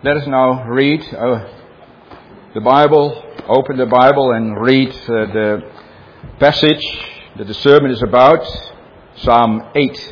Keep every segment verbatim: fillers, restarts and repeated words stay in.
Let us now read uh, the Bible, open the Bible and read uh, the passage that the sermon is about, Psalm eight.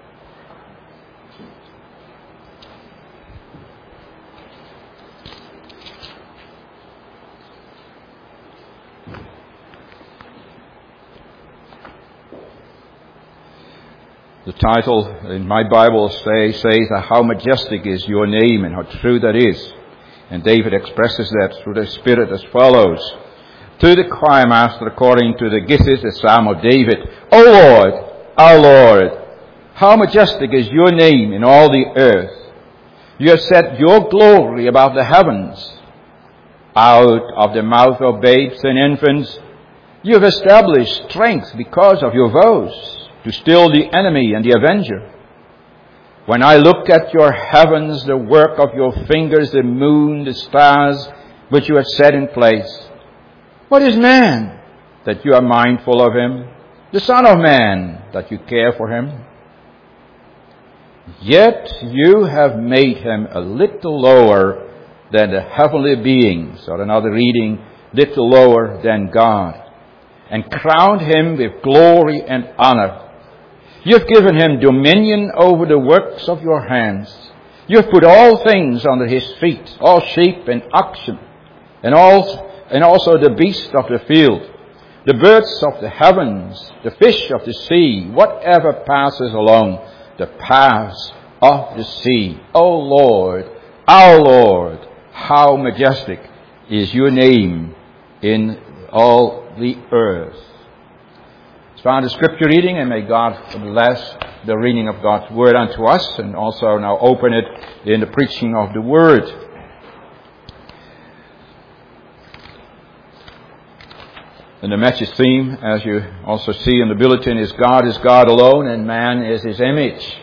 The title in my Bible say, says, How majestic is your name, and how true that is. And David expresses that through the Spirit as follows. To the choir master, according to the Gittith, the Psalm of David. O Lord, our Lord, how majestic is your name in all the earth. You have set your glory above the heavens. Out of the mouth of babes and infants, you have established strength because of your vows, to still the enemy and the avenger. When I look at your heavens, the work of your fingers, the moon, the stars, which you have set in place. What is man, that you are mindful of him? The Son of Man, that you care for him? Yet you have made him a little lower than the heavenly beings, or another reading, little lower than God, and crowned him with glory and honor. You have given him dominion over the works of your hands. You have put all things under his feet, all sheep and oxen, and all and also the beasts of the field, the birds of the heavens, the fish of the sea, whatever passes along the paths of the sea. O Lord, our Lord, how majestic is your name in all the earth. Found the scripture reading, and may God bless the reading of God's word unto us, and also now open it in the preaching of the word. And the message theme, as you also see in the bulletin, is God is God alone, and man is his image.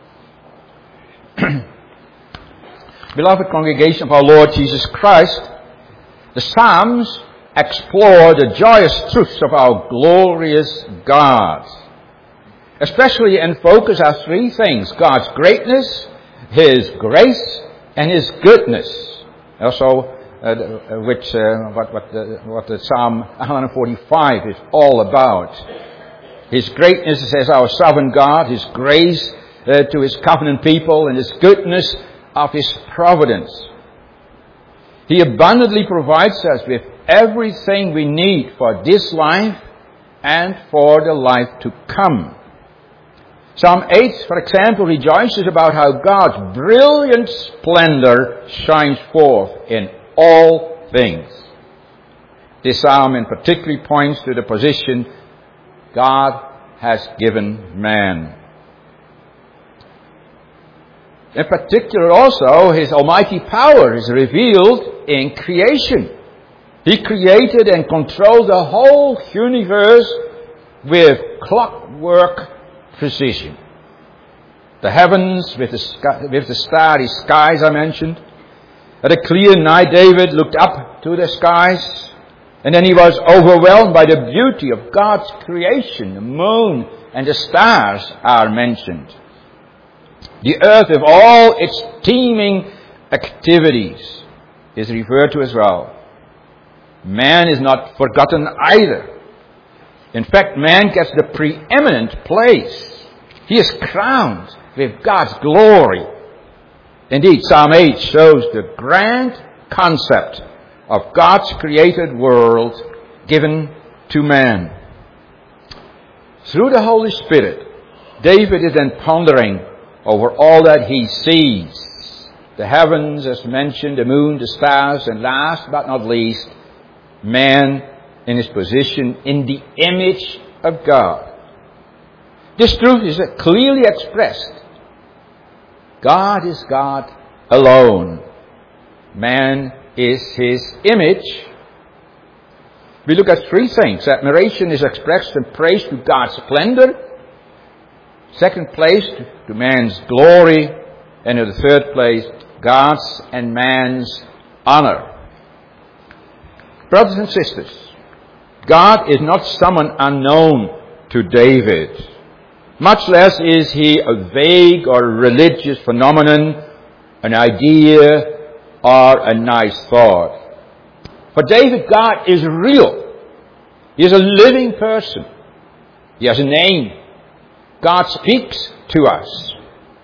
Beloved congregation of our Lord Jesus Christ, the Psalms explore the joyous truths of our glorious God. Especially in focus are three things: God's greatness, His grace, and His goodness. Also, uh, which uh, what what the, what the Psalm one forty-five is all about. His greatness as our sovereign God, His grace uh, to His covenant people, and His goodness of His providence. He abundantly provides us with everything we need for this life and for the life to come. Psalm eight, for example, rejoices about how God's brilliant splendor shines forth in all things. This psalm in particular points to the position God has given man. In particular also, His almighty power is revealed in creation. He created and controlled the whole universe with clockwork precision. The heavens with the, sky, with the starry skies I mentioned. At a clear night, David looked up to the skies, and then he was overwhelmed by the beauty of God's creation. The moon and the stars are mentioned. The earth with all its teeming activities is referred to as well. Man is not forgotten either. In fact, man gets the preeminent place. He is crowned with God's glory. Indeed, Psalm eight shows the grand concept of God's created world given to man. Through the Holy Spirit, David is then pondering over all that he sees. The heavens, as mentioned, the moon, the stars, and last but not least, man in his position in the image of God. This truth is clearly expressed. God is God alone. Man is His image. We look at three things. Admiration is expressed in praise to God's splendor. Second place, to man's glory. And in the third place, God's and man's honor. Brothers and sisters, God is not someone unknown to David. Much less is he a vague or religious phenomenon, an idea are a nice thought. For David, God is real. He is a living person. He has a name. God speaks to us.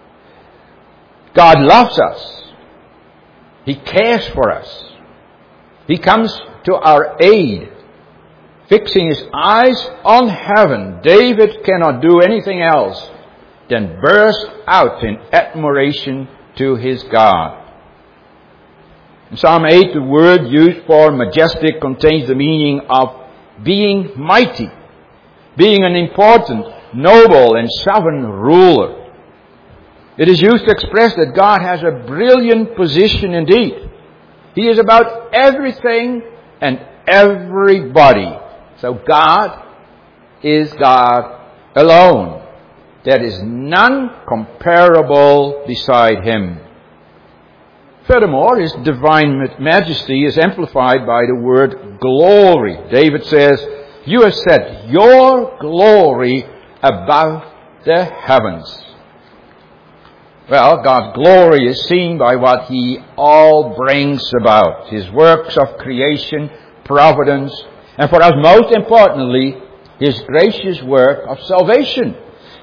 God loves us. He cares for us. He comes to our aid. Fixing his eyes on heaven, David cannot do anything else than burst out in admiration to his God. In Psalm eight, the word used for majestic contains the meaning of being mighty, being an important, noble, and sovereign ruler. It is used to express that God has a brilliant position indeed. He is about everything and everybody. So God is God alone. There is none comparable beside him. Furthermore, his divine majesty is amplified by the word glory. David says, "You have set your glory above the heavens." Well, God's glory is seen by what he all brings about. His works of creation, providence, and for us most importantly, his gracious work of salvation.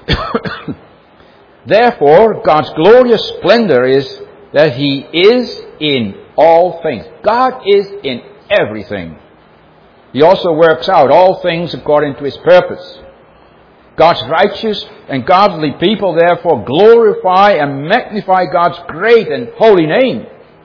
Therefore, God's glorious splendor is that he is in all things. God is in everything. He also works out all things according to his purpose. God's righteous and godly people therefore glorify and magnify God's great and holy name.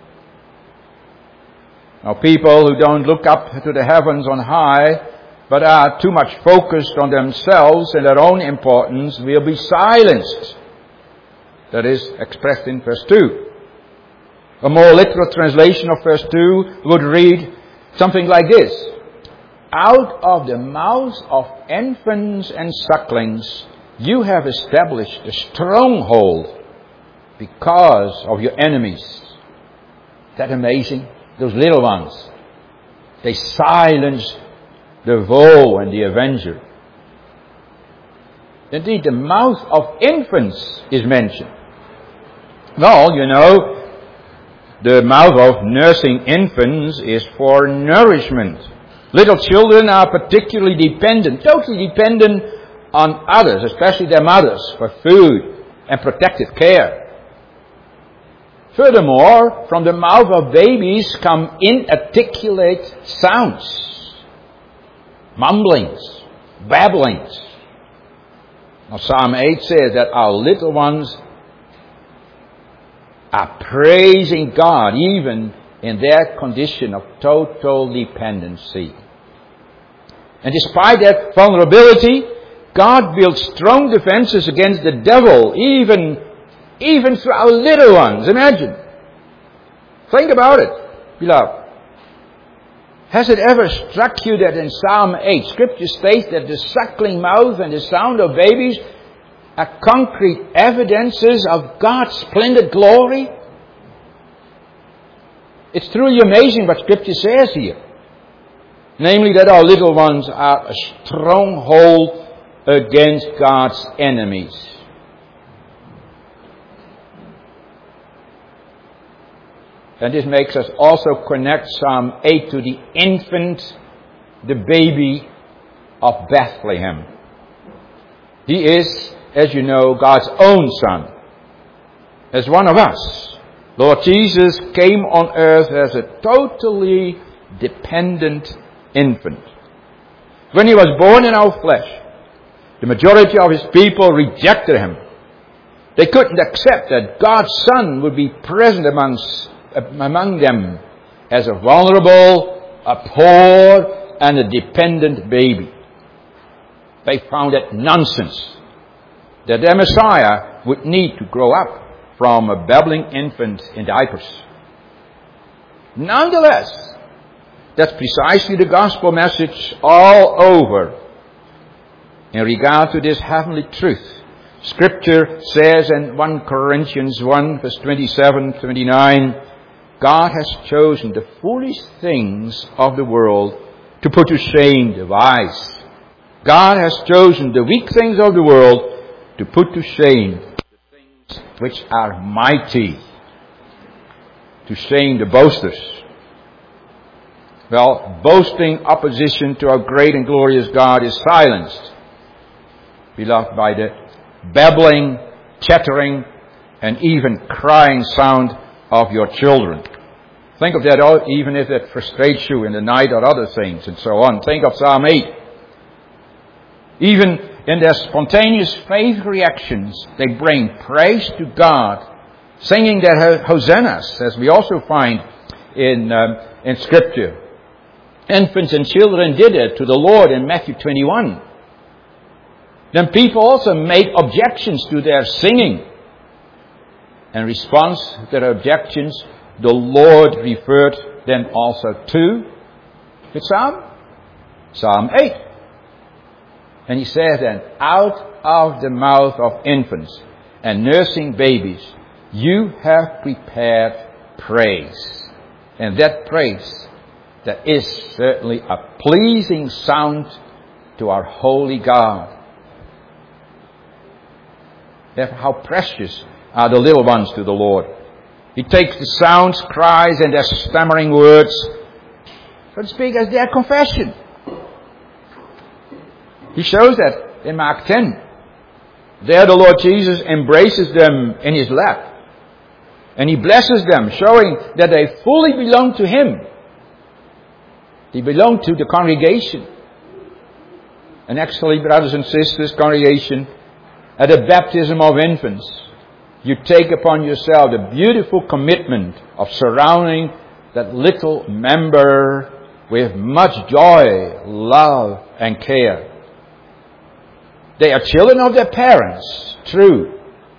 Now, people who don't look up to the heavens on high, but are too much focused on themselves and their own importance, will be silenced. That is expressed in verse two. A more literal translation of verse two would read something like this: "Out of the mouths of infants and sucklings, you have established a stronghold because of your enemies." Isn't that amazing? Those little ones. They silenced the foe and the avenger. Indeed, the mouth of infants is mentioned. Well, you know, the mouth of nursing infants is for nourishment. Little children are particularly dependent, totally dependent on others, especially their mothers, for food and protective care. Furthermore, from the mouth of babies come inarticulate sounds, mumblings, babblings. Now, Psalm eight says that our little ones are praising God even in their condition of total dependency. And despite that vulnerability, God builds strong defenses against the devil, even, even through our little ones. Imagine. Think about it, beloved. Has it ever struck you that in Psalm eight, Scripture states that the suckling mouth and the sound of babies are concrete evidences of God's splendid glory? It's truly amazing what Scripture says here. Namely, that our little ones are a stronghold against God's enemies. And this makes us also connect Psalm eight to the infant, the baby of Bethlehem. He is, as you know, God's own son, as one of us. Lord Jesus came on earth as a totally dependent infant. When he was born in our flesh, the majority of his people rejected him. They couldn't accept that God's Son would be present amongst, among them as a vulnerable, a poor, and a dependent baby. They found it nonsense that their Messiah would need to grow up from a babbling infant in diapers. Nonetheless, that's precisely the gospel message all over in regard to this heavenly truth. Scripture says in First Corinthians one, verse twenty-seven, twenty-nine, God has chosen the foolish things of the world to put to shame the wise. God has chosen the weak things of the world to put to shame the things which are mighty. to shame the boasters. Well, boasting opposition to our great and glorious God is silenced, beloved, by the babbling, chattering, and even crying sound of your children. Think of that, even if that frustrates you in the night or other things and so on. Think of Psalm eight. Even in their spontaneous faith reactions, they bring praise to God, singing their hosannas, as we also find in um, in Scripture. Infants and children did it to the Lord in Matthew twenty-one. Then people also make objections to their singing. In response to their objections, the Lord referred them also to the Psalm, Psalm eight. And he says then, out of the mouth of infants and nursing babies, you have prepared praise. And that praise, that is certainly a pleasing sound to our holy God. Therefore, how precious are the little ones to the Lord. He takes the sounds, cries, and their stammering words, so to speak, as their confession. He shows that in Mark ten. There the Lord Jesus embraces them in His lap. And He blesses them, showing that they fully belong to Him. They belong to the congregation. And actually, brothers and sisters, congregation, at the baptism of infants, you take upon yourself the beautiful commitment of surrounding that little member with much joy, love, and care. They are children of their parents, true.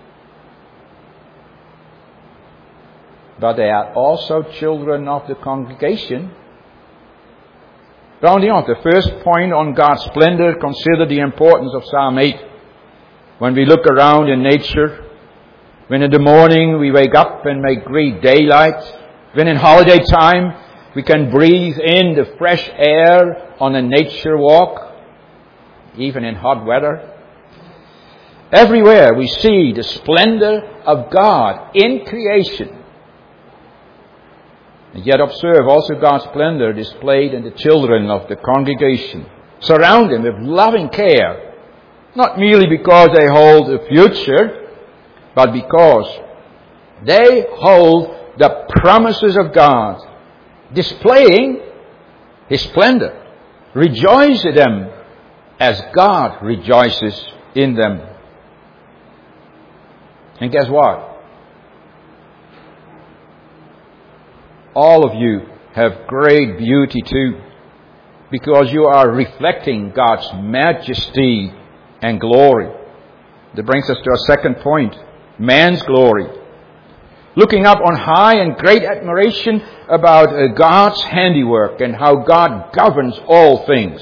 But they are also children of the congregation. Rounding off the first point on God's splendor, consider the importance of Psalm eight. When we look around in nature, when in the morning we wake up and make great daylight, when in holiday time we can breathe in the fresh air on a nature walk, even in hot weather. Everywhere we see the splendor of God in creation. And yet observe also God's splendor displayed in the children of the congregation. Surround them with loving care. Not merely because they hold a future, but because they hold the promises of God, displaying His splendor. Rejoice in them as God rejoices in them. And guess what? All of you have great beauty too, because you are reflecting God's majesty and glory. That brings us to our second point, man's glory. Looking up on high in great admiration about uh, God's handiwork and how God governs all things.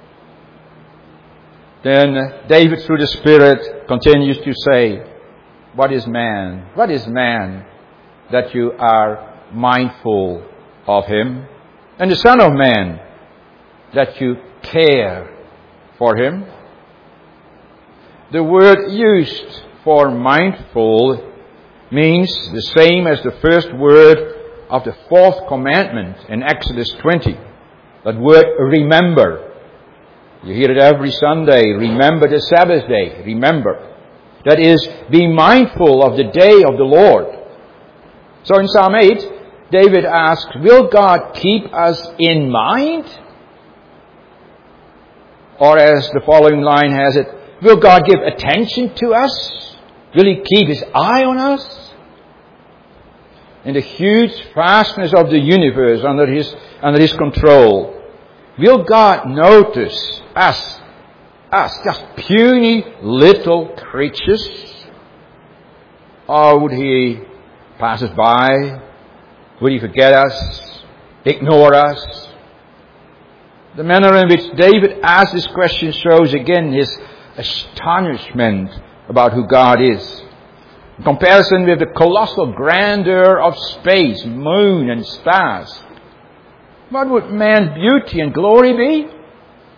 Then uh, David, through the Spirit, continues to say, what is man? What is man that you are mindful of him? And the Son of Man, that you care for him? The word used for mindful means the same as the first word of the fourth commandment in Exodus twenty. That word, remember. You hear it every Sunday. Remember the Sabbath day. Remember. That is, be mindful of the day of the Lord. So in Psalm eight, David asks, will God keep us in mind? Or as the following line has it, will God give attention to us? Will He keep His eye on us? In the huge vastness of the universe under His, under His control, will God notice us, us, just puny little creatures? Or would He pass us by? Would He forget us? Ignore us? The manner in which David asked this question shows again his astonishment about who God is. In comparison with the colossal grandeur of space, moon and stars, what would man's beauty and glory be?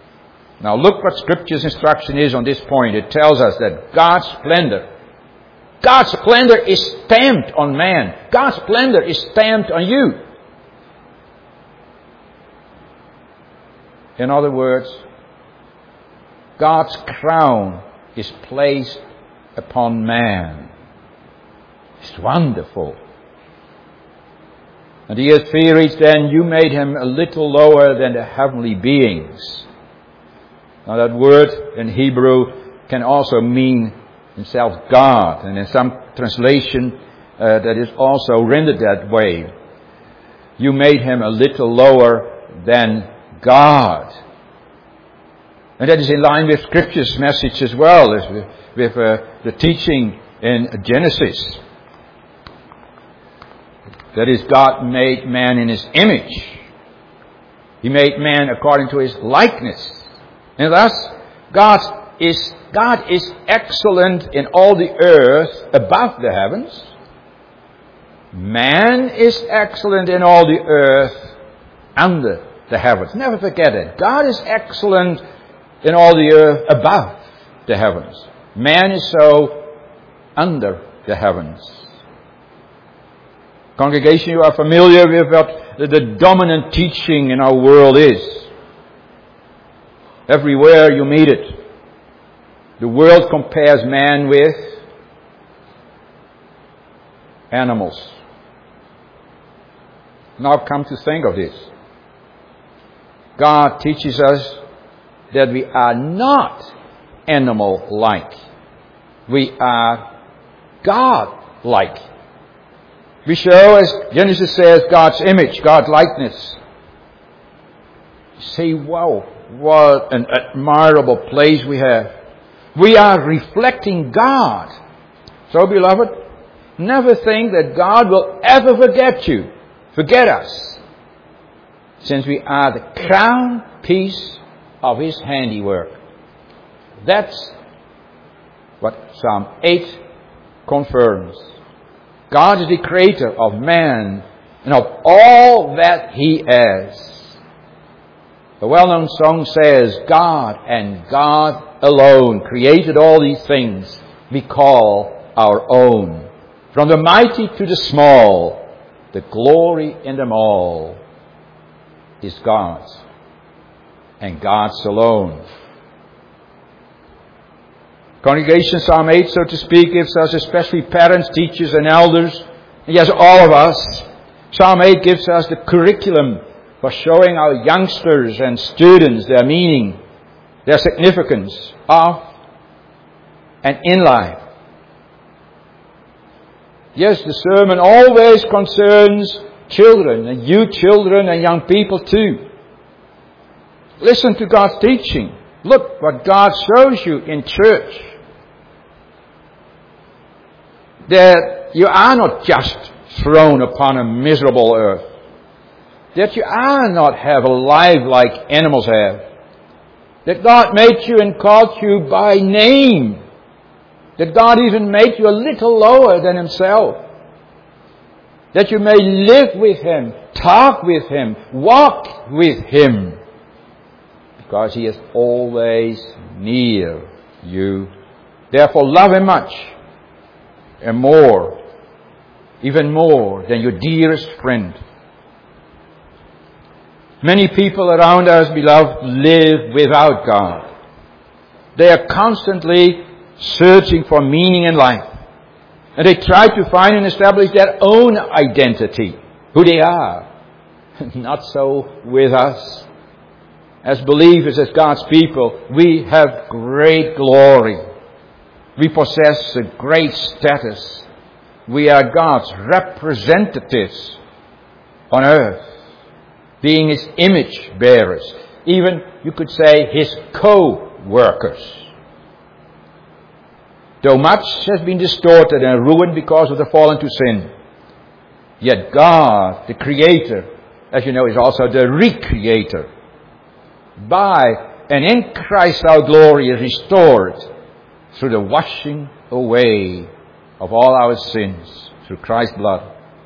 Now look what Scripture's instruction is on this point. It tells us that God's splendor God's splendor is stamped on man. God's splendor is stamped on you. In other words, God's crown is placed upon man. It's wonderful. And the E S V reads, then you made him a little lower than the heavenly beings. Now that word in Hebrew can also mean himself God. And in some translation uh, that is also rendered that way. You made him a little lower than God. And that is in line with Scripture's message as well, as with, with uh, the teaching in Genesis. That is, God made man in His image. He made man according to His likeness. And thus, God is, God is excellent in all the earth above the heavens. Man is excellent in all the earth under the heavens. Never forget it. God is excellent in all the earth above the heavens. Man is so under the heavens. Congregation, you are familiar with what the, the dominant teaching in our world is. Everywhere you meet it. The world compares man with animals. Now come to think of this. God teaches us that we are not animal-like. We are God-like. We show, as Genesis says, God's image, God's likeness. You say, wow, what an admirable place we have. We are reflecting God. So, beloved, never think that God will ever forget you, forget us, since we are the crown piece of His handiwork. That's what Psalm eight confirms. God is the creator of man and of all that he has. The well-known song says, God and God alone created all these things we call our own. From the mighty to the small, the glory in them all is God's, and God's alone. Congregation, Psalm eight, so to speak, gives us, especially parents, teachers and elders, and yes, all of us, Psalm eight gives us the curriculum for showing our youngsters and students their meaning, their significance of and in life. Yes, the sermon always concerns children, and you children and young people too. Listen to God's teaching. Look what God shows you in church. That you are not just thrown upon a miserable earth. That you are not have a life like animals have. That God made you and called you by name. That God even made you a little lower than Himself. That you may live with Him, talk with Him, walk with Him. Because He is always near you. Therefore love Him much. And more. Even more than your dearest friend. Many people around us, beloved, live without God. They are constantly searching for meaning in life. And they try to find and establish their own identity. Who they are. Not so with us. As believers, as God's people, we have great glory. We possess a great status. We are God's representatives on earth. Being His image bearers. Even, you could say, His co-workers. Though much has been distorted and ruined because of the fall into sin, yet God, the Creator, as you know, is also the Recreator. By and in Christ our glory is restored through the washing away of all our sins through Christ's blood.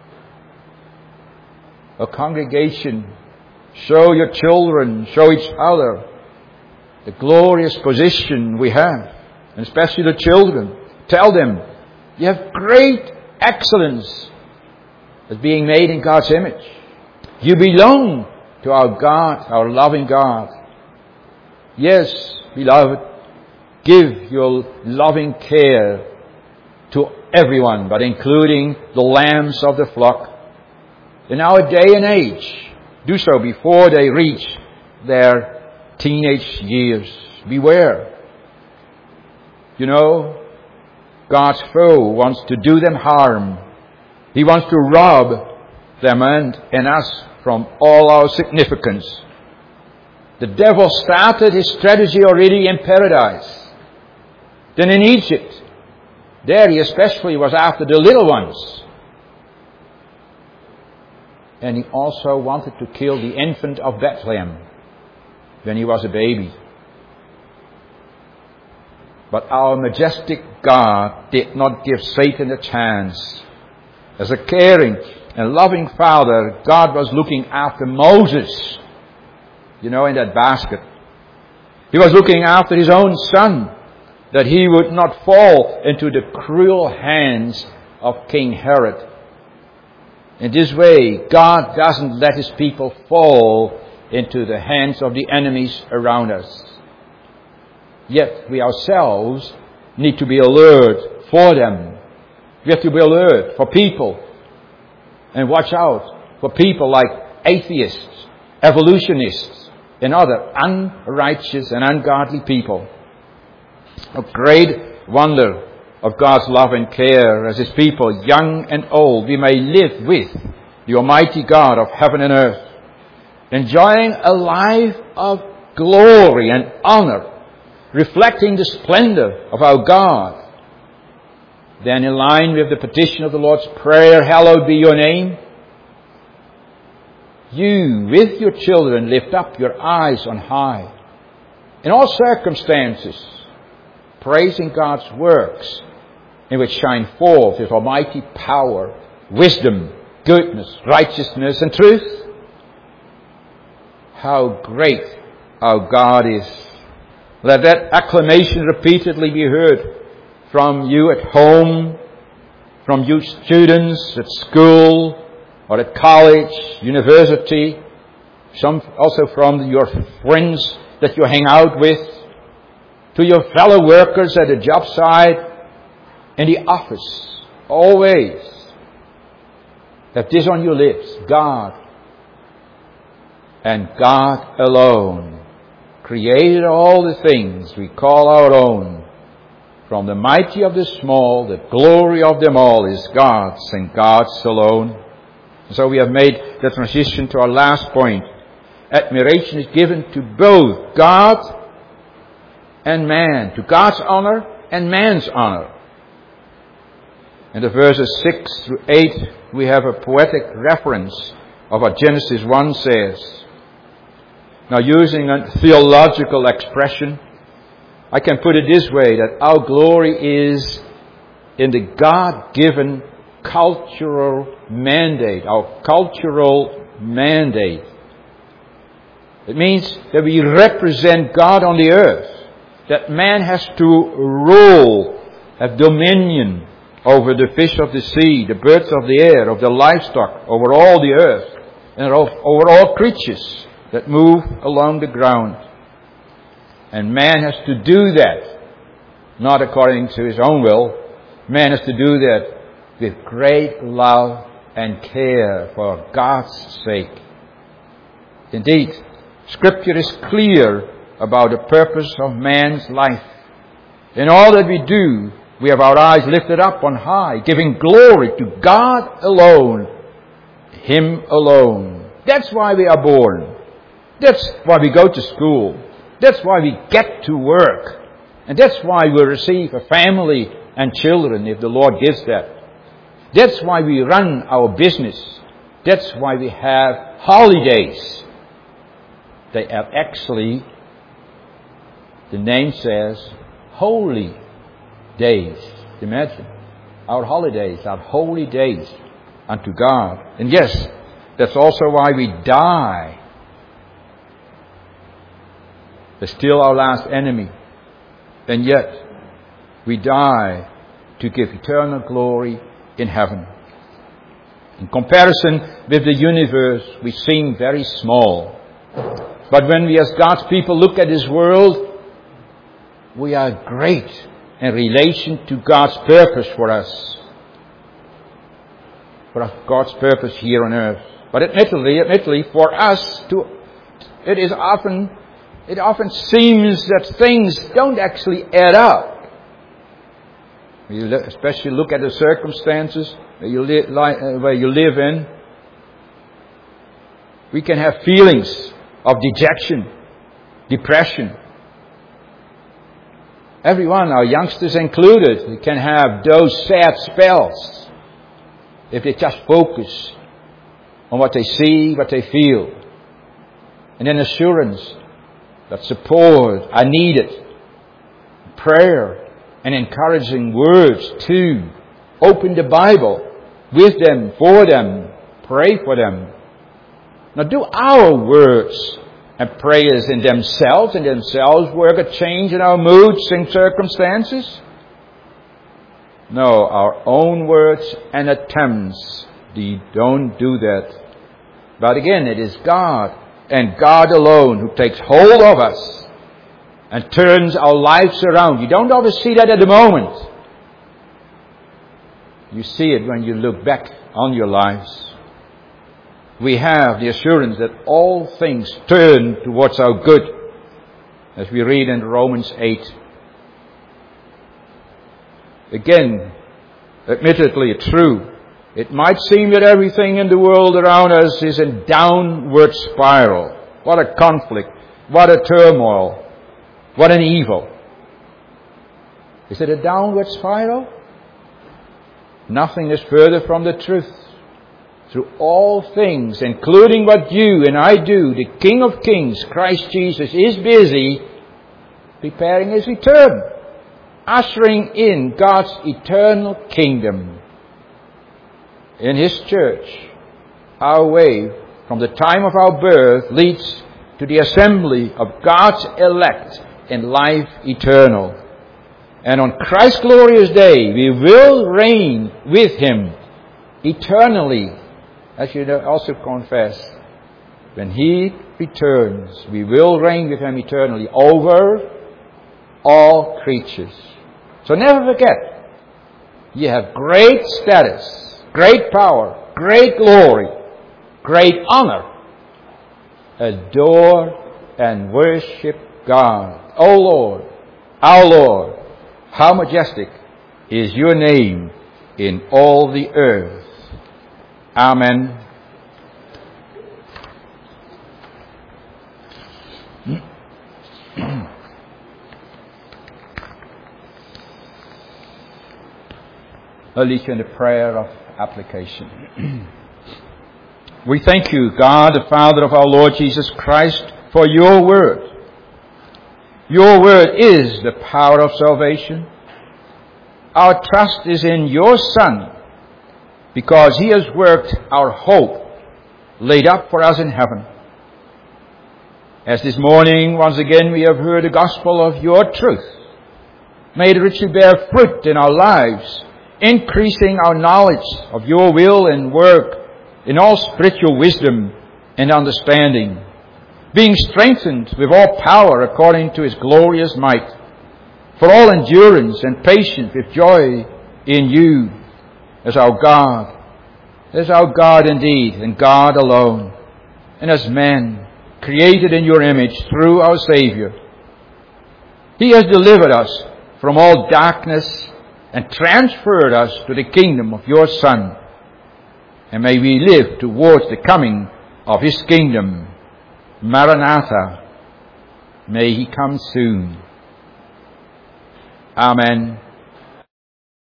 A congregation, show your children, show each other the glorious position we have, and especially the children. Tell them You have great excellence as being made in God's image. You belong to our God, our loving God. Yes, beloved, give your loving care to everyone, but including the lambs of the flock. In our day and age, do so before they reach their teenage years. Beware. You know, God's foe wants to do them harm. He wants to rob them and, and us from all our significance. The devil started his strategy already in paradise. Then in Egypt, there he especially was after the little ones. And he also wanted to kill the infant of Bethlehem when he was a baby. But our majestic God did not give Satan a chance. As a caring and loving Father, God was looking after Moses, you know, in that basket. He was looking after his own son, that he would not fall into the cruel hands of King Herod. In this way, God doesn't let his people fall into the hands of the enemies around us. Yet we ourselves need to be alert for them. We have to be alert for people. And watch out for people like atheists, evolutionists, and other unrighteous and ungodly people. A great wonder of God's love and care as His people, young and old, we may live with the Almighty God of heaven and earth, enjoying a life of glory and honor, reflecting the splendor of our God. Then in line with the petition of the Lord's Prayer, hallowed be your name, you with your children lift up your eyes on high. In all circumstances, praising God's works, in which shine forth His almighty power, wisdom, goodness, righteousness, and truth. How great our God is. Let that acclamation repeatedly be heard from you at home, from you students at school or at college, university, some also from your friends that you hang out with, to your fellow workers at the job site, in the office. Always have this on your lips: God and God alone created all the things we call our own. From the mighty of the small, the glory of them all is God's and God's alone. So we have made the transition to our last point. Admiration is given to both God and man, to God's honor and man's honor. In the verses six through eight, we have a poetic reference of what Genesis one says. Now, using a theological expression, I can put it this way, that our glory is in the God-given cultural mandate, our cultural mandate. It means that we represent God on the earth, that man has to rule, have dominion over the fish of the sea, the birds of the air, of the livestock, over all the earth, and over all creatures that move along the ground. And man has to do that, not according to his own will. Man has to do that with great love and care for God's sake. Indeed, Scripture is clear about the purpose of man's life. In all that we do, we have our eyes lifted up on high, giving glory to God alone, Him alone. That's why we are born. That's why we go to school. That's why we get to work. And that's why we receive a family and children if the Lord gives that. That's why we run our business. That's why we have holidays. They are actually, the name says, holy days. Imagine, our holidays are holy days unto God. And yes, that's also why we die. They're still our last enemy. And yet, we die to give eternal glory in heaven. In comparison with the universe, we seem very small. But when we as God's people look at this world, we are great in relation to God's purpose for us. For God's purpose here on earth. But admittedly, admittedly, for us, to, it is often, it often seems that things don't actually add up. You especially look at the circumstances where you, li- li- where you live in. We can have feelings of dejection, depression. Everyone, our youngsters included, we can have those sad spells if they just focus on what they see, what they feel. And an assurance that support are needed. Prayer and encouraging words too. Open the Bible with them, for them, pray for them. Now, do our words and prayers in themselves and themselves work a change in our moods and circumstances? No, our own words and attempts, they don't do that. But again, it is God and God alone who takes hold of us and turns our lives around. You don't always see that at the moment. You see it when you look back on your lives. We have the assurance that all things turn towards our good, as we read in Romans eight. Again, admittedly true. It might seem that everything in the world around us is in downward spiral. What a conflict. What a turmoil. What an evil. Is it a downward spiral? Nothing is further from the truth. Through all things, including what you and I do, the King of Kings, Christ Jesus, is busy preparing His return, ushering in God's eternal kingdom. In His church, our way from the time of our birth leads to the assembly of God's elect in life eternal. And on Christ's glorious day, we will reign with Him eternally, as you also confess. When He returns, we will reign with Him eternally over all creatures. So never forget, you have great status, great power, great glory, great honor. Adore and worship God. O Lord, our Lord, how majestic is your name in all the earth. Amen. I'll lead you in the prayer of application. We thank you, God, the Father of our Lord Jesus Christ, for your word. Your word is the power of salvation. Our trust is in your Son, because He has worked our hope laid up for us in heaven. As this morning, once again, we have heard the gospel of your truth. May it richly bear fruit in our lives, increasing our knowledge of your will and work in all spiritual wisdom and understanding, being strengthened with all power according to His glorious might, for all endurance and patience with joy in you, as our God, as our God indeed, and God alone, and as men created in your image through our Savior. He has delivered us from all darkness and transferred us to the kingdom of your Son. And may we live towards the coming of His kingdom. Maranatha, may He come soon. Amen.